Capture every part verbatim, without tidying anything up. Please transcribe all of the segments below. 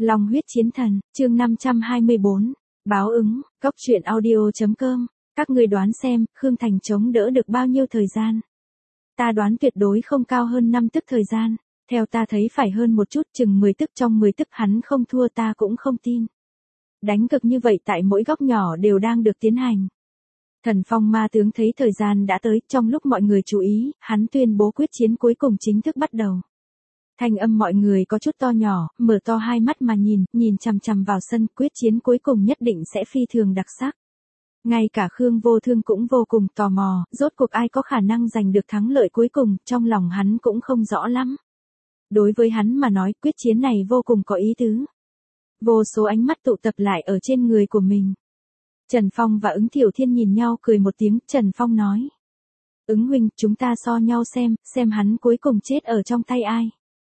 Long huyết chiến thần, chương năm trăm hai mươi bốn. Báo ứng, Cốc truyện audio chấm com. Các ngươi đoán xem, Khương Thành chống đỡ được bao nhiêu thời gian? Ta đoán tuyệt đối không cao hơn năm tức thời gian. Theo ta thấy phải hơn một chút, chừng mười tức, trong mười tức hắn không thua ta cũng không tin. Đánh cực như vậy tại mỗi góc nhỏ đều đang được tiến hành. Thần Phong ma tướng thấy thời gian đã tới, trong lúc mọi người chú ý, hắn tuyên bố quyết chiến cuối cùng chính thức bắt đầu. Thanh âm mọi người có chút to nhỏ, mở to hai mắt mà nhìn, nhìn chằm chằm vào sân, quyết chiến cuối cùng nhất định sẽ phi thường đặc sắc. Ngay cả Khương Vô Thương cũng vô cùng tò mò, rốt cuộc ai có khả năng giành được thắng lợi cuối cùng, trong lòng hắn cũng không rõ lắm. Đối với hắn mà nói, quyết chiến này vô cùng có ý tứ. Vô số ánh mắt tụ tập lại ở trên người của mình. Trần Phong và Ứng Thiểu Thiên nhìn nhau cười một tiếng, Trần Phong nói. Ứng huynh, chúng ta so nhau xem, xem hắn cuối cùng chết ở trong tay ai.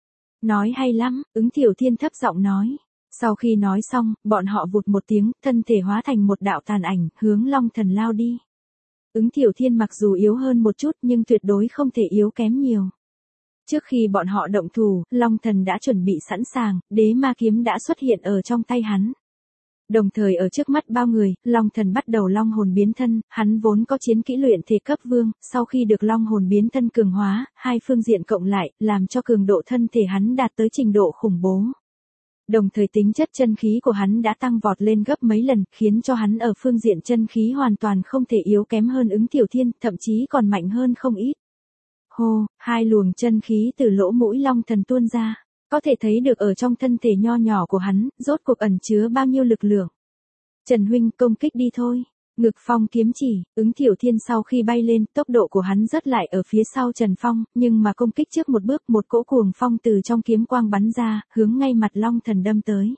Nói hay lắm, Ứng Thiểu Thiên thấp giọng nói. Sau khi nói xong, bọn họ vụt một tiếng, thân thể hóa thành một đạo tàn ảnh, hướng Long Thần lao đi. Ứng Thiểu Thiên mặc dù yếu hơn một chút nhưng tuyệt đối không thể yếu kém nhiều. Trước khi bọn họ động thủ, Long Thần đã chuẩn bị sẵn sàng, đế ma kiếm đã xuất hiện ở trong tay hắn. Đồng thời ở trước mắt bao người, Long Thần bắt đầu long hồn biến thân, hắn vốn có chiến kỹ luyện thể cấp vương, sau khi được long hồn biến thân cường hóa, hai phương diện cộng lại, làm cho cường độ thân thể hắn đạt tới trình độ khủng bố. Đồng thời tính chất chân khí của hắn đã tăng vọt lên gấp mấy lần, khiến cho hắn ở phương diện chân khí hoàn toàn không thể yếu kém hơn Ứng Thiểu Thiên, thậm chí còn mạnh hơn không ít. Hô, hai luồng chân khí từ lỗ mũi Long Thần tuôn ra. Có thể thấy được ở trong thân thể nho nhỏ của hắn, rốt cuộc ẩn chứa bao nhiêu lực lượng. Trần huynh, công kích đi thôi. Ngực Phong kiếm chỉ, Ứng Thiểu Thiên sau khi bay lên, tốc độ của hắn rất lại ở phía sau Trần Phong, nhưng mà công kích trước một bước, một cỗ cuồng phong từ trong kiếm quang bắn ra, hướng ngay mặt Long Thần đâm tới.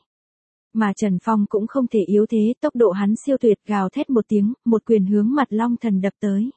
Mà Trần Phong cũng không thể yếu thế, tốc độ hắn siêu tuyệt, gào thét một tiếng, một quyền hướng mặt Long Thần đập tới.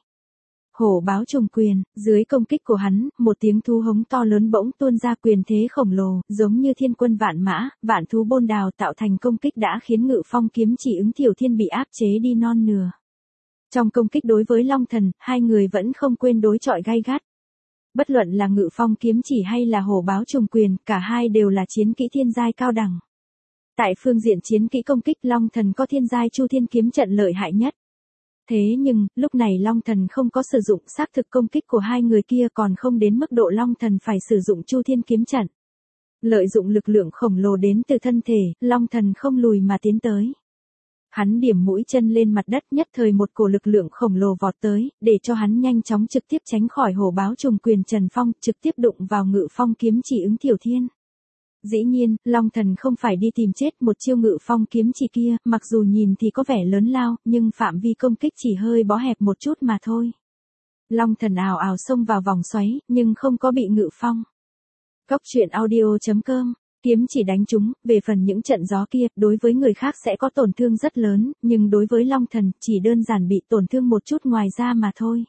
Hổ báo trùng quyền, dưới công kích của hắn, một tiếng thú hống to lớn bỗng tuôn ra, quyền thế khổng lồ, giống như thiên quân vạn mã, vạn thú bôn đào tạo thành công kích đã khiến Ngự Phong kiếm chỉ Ứng Thiểu Thiên bị áp chế đi non nửa. Trong công kích đối với Long Thần, hai người vẫn không quên đối chọi gay gắt. Bất luận là Ngự Phong kiếm chỉ hay là hổ báo trùng quyền, cả hai đều là chiến kỹ thiên giai cao đẳng. Tại phương diện chiến kỹ công kích, Long Thần có thiên giai Chu Thiên kiếm trận lợi hại nhất. Thế nhưng, lúc này Long Thần không có sử dụng, xác thực công kích của hai người kia còn không đến mức độ Long Thần phải sử dụng Chu Thiên kiếm trận. Lợi dụng lực lượng khổng lồ đến từ thân thể, Long Thần không lùi mà tiến tới. Hắn điểm mũi chân lên mặt đất, nhất thời một cổ lực lượng khổng lồ vọt tới, để cho hắn nhanh chóng trực tiếp tránh khỏi hổ báo trùng quyền Trần Phong, trực tiếp đụng vào Ngự Phong kiếm chỉ Ứng Thiểu Thiên. Dĩ nhiên, Long Thần không phải đi tìm chết, một chiêu Ngự Phong kiếm chỉ kia, mặc dù nhìn thì có vẻ lớn lao, nhưng phạm vi công kích chỉ hơi bó hẹp một chút mà thôi. Long Thần ào ào xông vào vòng xoáy, nhưng không có bị Ngự Phong. Cốc truyện audio chấm com, kiếm chỉ đánh trúng, về phần những trận gió kia, đối với người khác sẽ có tổn thương rất lớn, nhưng đối với Long Thần, chỉ đơn giản bị tổn thương một chút ngoài ra mà thôi.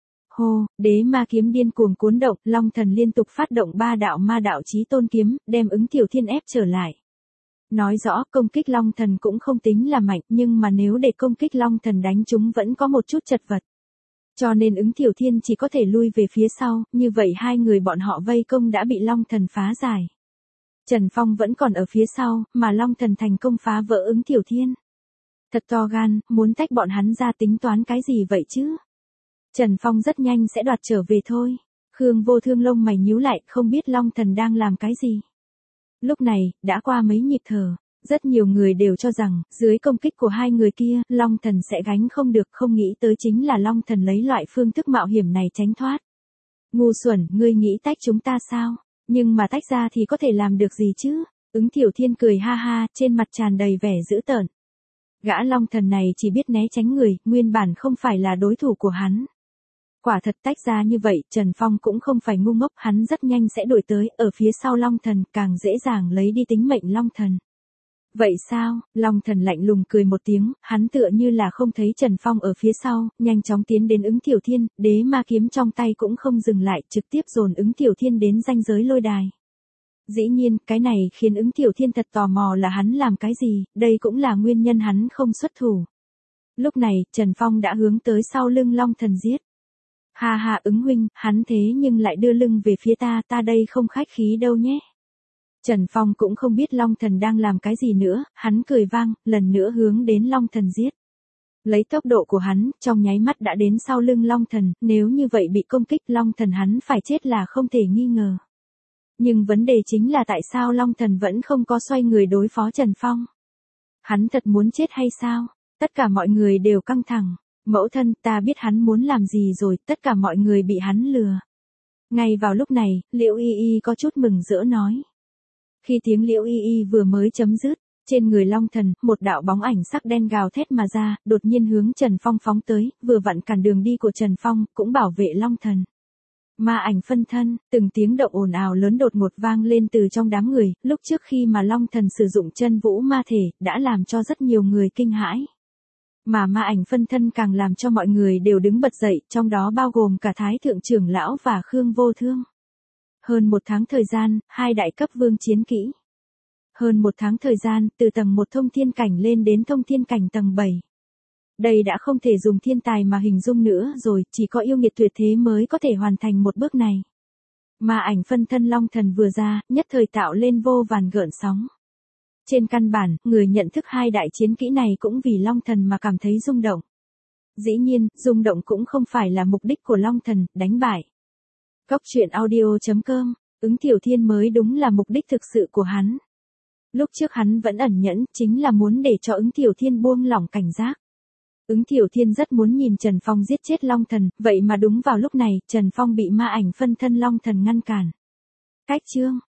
Hô, đế ma kiếm điên cuồng cuốn động, Long Thần liên tục phát động ba đạo ma đạo chí tôn kiếm, đem Ứng Thiểu Thiên ép trở lại. Nói rõ, công kích Long Thần cũng không tính là mạnh, nhưng mà nếu để công kích Long Thần đánh chúng vẫn có một chút chật vật. Cho nên Ứng Thiểu Thiên chỉ có thể lui về phía sau, như vậy hai người bọn họ vây công đã bị Long Thần phá giải. Trần Phong vẫn còn ở phía sau, mà Long Thần thành công phá vỡ Ứng Thiểu Thiên. Thật to gan, muốn tách bọn hắn ra tính toán cái gì vậy chứ? Trần Phong rất nhanh sẽ đoạt trở về thôi. Khương Vô Thương lông mày nhíu lại, không biết Long Thần đang làm cái gì. Lúc này, đã qua mấy nhịp thở, rất nhiều người đều cho rằng, dưới công kích của hai người kia, Long Thần sẽ gánh không được, không nghĩ tới chính là Long Thần lấy loại phương thức mạo hiểm này tránh thoát. Ngu xuẩn, ngươi nghĩ tách chúng ta sao? Nhưng mà tách ra thì có thể làm được gì chứ? Ứng Thiểu Thiên cười ha ha, trên mặt tràn đầy vẻ dữ tợn. Gã Long Thần này chỉ biết né tránh người, nguyên bản không phải là đối thủ của hắn. Quả thật tách ra như vậy, Trần Phong cũng không phải ngu ngốc, hắn rất nhanh sẽ đuổi tới, ở phía sau Long Thần, càng dễ dàng lấy đi tính mệnh Long Thần. Vậy sao? Long Thần lạnh lùng cười một tiếng, hắn tựa như là không thấy Trần Phong ở phía sau, nhanh chóng tiến đến Ứng Thiểu Thiên, đế ma kiếm trong tay cũng không dừng lại, trực tiếp dồn Ứng Thiểu Thiên đến ranh giới lôi đài. Dĩ nhiên, cái này khiến Ứng Thiểu Thiên thật tò mò là hắn làm cái gì, đây cũng là nguyên nhân hắn không xuất thủ. Lúc này, Trần Phong đã hướng tới sau lưng Long Thần giết. Ha ha, Ứng huynh, hắn thế nhưng lại đưa lưng về phía ta, ta đây không khách khí đâu nhé. Trần Phong cũng không biết Long Thần đang làm cái gì nữa, hắn cười vang, lần nữa hướng đến Long Thần giết. Lấy tốc độ của hắn, trong nháy mắt đã đến sau lưng Long Thần, nếu như vậy bị công kích Long Thần hắn phải chết là không thể nghi ngờ. Nhưng vấn đề chính là tại sao Long Thần vẫn không có xoay người đối phó Trần Phong. Hắn thật muốn chết hay sao? Tất cả mọi người đều căng thẳng. Mẫu thân, ta biết hắn muốn làm gì rồi, tất cả mọi người bị hắn lừa. Ngay vào lúc này, Liễu Y Y có chút mừng rỡ nói. Khi tiếng Liễu Y Y vừa mới chấm dứt, trên người Long Thần, một đạo bóng ảnh sắc đen gào thét mà ra, đột nhiên hướng Trần Phong phóng tới, vừa vặn cản đường đi của Trần Phong, cũng bảo vệ Long Thần. Ma ảnh phân thân, từng tiếng động ồn ào lớn đột ngột vang lên từ trong đám người, lúc trước khi mà Long Thần sử dụng chân vũ ma thể, đã làm cho rất nhiều người kinh hãi. Mà ma ảnh phân thân càng làm cho mọi người đều đứng bật dậy, trong đó bao gồm cả Thái Thượng trưởng lão và Khương Vô Thương. Hơn một tháng thời gian, hai đại cấp vương chiến kỹ. Hơn một tháng thời gian, từ tầng một thông thiên cảnh lên đến thông thiên cảnh tầng bảy. Đây đã không thể dùng thiên tài mà hình dung nữa rồi, chỉ có yêu nghiệt tuyệt thế mới có thể hoàn thành một bước này. Ma ảnh phân thân Long Thần vừa ra, nhất thời tạo lên vô vàn gợn sóng. Trên căn bản, người nhận thức hai đại chiến kỹ này cũng vì Long Thần mà cảm thấy rung động. Dĩ nhiên, rung động cũng không phải là mục đích của Long Thần, đánh bại. Cốc truyện audio chấm com, ứng Tiểu Thiên mới đúng là mục đích thực sự của hắn. Lúc trước hắn vẫn ẩn nhẫn, chính là muốn để cho ứng Tiểu Thiên buông lỏng cảnh giác. Ứng Tiểu Thiên rất muốn nhìn Trần Phong giết chết Long Thần, vậy mà đúng vào lúc này, Trần Phong bị ma ảnh phân thân Long Thần ngăn cản. Cách chương